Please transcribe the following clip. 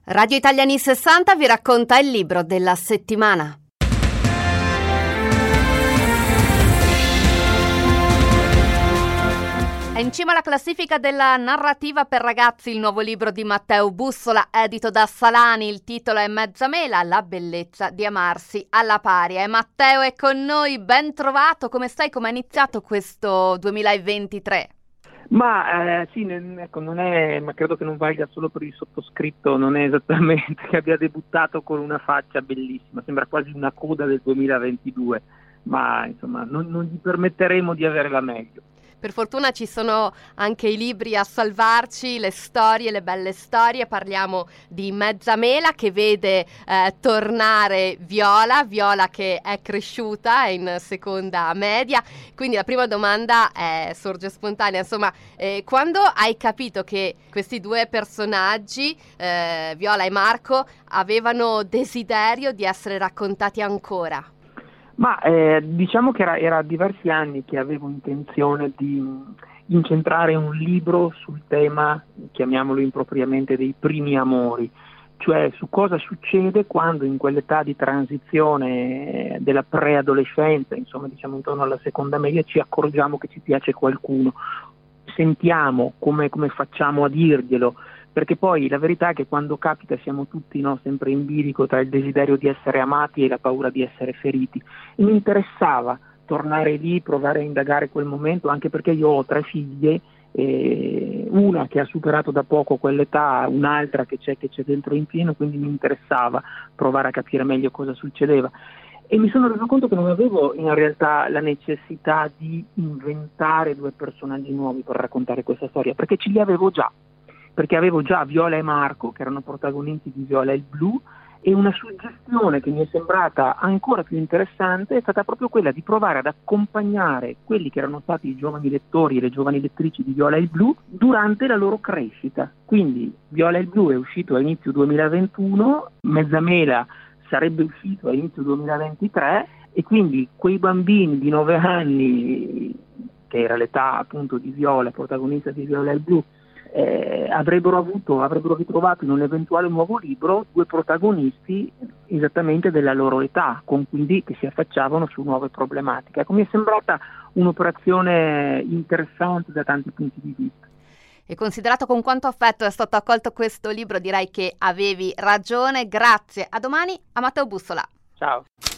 Radio Italiani 60 vi racconta il libro della settimana. È in cima alla classifica della narrativa per ragazzi il nuovo libro di Matteo Bussola, edito da Salani. Il titolo è Mezzamela, la bellezza di amarsi alla pari. Matteo è con noi, ben trovato. Come stai? Come è iniziato questo 2023? Ma sì, ecco, non è, ma credo che non valga solo per il sottoscritto, non è esattamente che abbia debuttato con una faccia bellissima, sembra quasi una coda del 2022, ma insomma non gli permetteremo di avere la meglio. Per fortuna ci sono anche i libri a salvarci, le storie, le belle storie. Parliamo di Mezzamela che vede tornare Viola che è cresciuta, è in seconda media. Quindi la prima domanda sorge spontanea, insomma, quando hai capito che questi due personaggi, Viola e Marco, avevano desiderio di essere raccontati ancora? Ma diciamo che era diversi anni che avevo intenzione di incentrare un libro sul tema, chiamiamolo impropriamente, dei primi amori, cioè su cosa succede quando in quell'età di transizione della preadolescenza, insomma diciamo intorno alla seconda media, ci accorgiamo che ci piace qualcuno, sentiamo come facciamo a dirglielo. Perché poi la verità è che quando capita siamo tutti sempre in bilico tra il desiderio di essere amati e la paura di essere feriti. E mi interessava tornare lì, provare a indagare quel momento, anche perché io ho 3 figlie, una che ha superato da poco quell'età, un'altra che c'è dentro in pieno, quindi mi interessava provare a capire meglio cosa succedeva. E mi sono reso conto che non avevo in realtà la necessità di inventare 2 personaggi nuovi per raccontare questa storia, perché ce li avevo già. Perché avevo già Viola e Marco, che erano protagonisti di Viola e il Blu, e una suggestione che mi è sembrata ancora più interessante è stata proprio quella di provare ad accompagnare quelli che erano stati i giovani lettori e le giovani lettrici di Viola e il Blu durante la loro crescita. Quindi Viola e il Blu è uscito a inizio 2021, Mezzamela sarebbe uscito a inizio 2023, e quindi quei bambini di 9 anni, che era l'età appunto di Viola, protagonista di Viola e il Blu, avrebbero ritrovato in un eventuale nuovo libro 2 protagonisti esattamente della loro età, quindi che si affacciavano su nuove problematiche. Ecco, mi è sembrata un'operazione interessante da tanti punti di vista. E considerato con quanto affetto è stato accolto questo libro, direi che avevi ragione. Grazie, a domani, a Matteo Bussola. Ciao.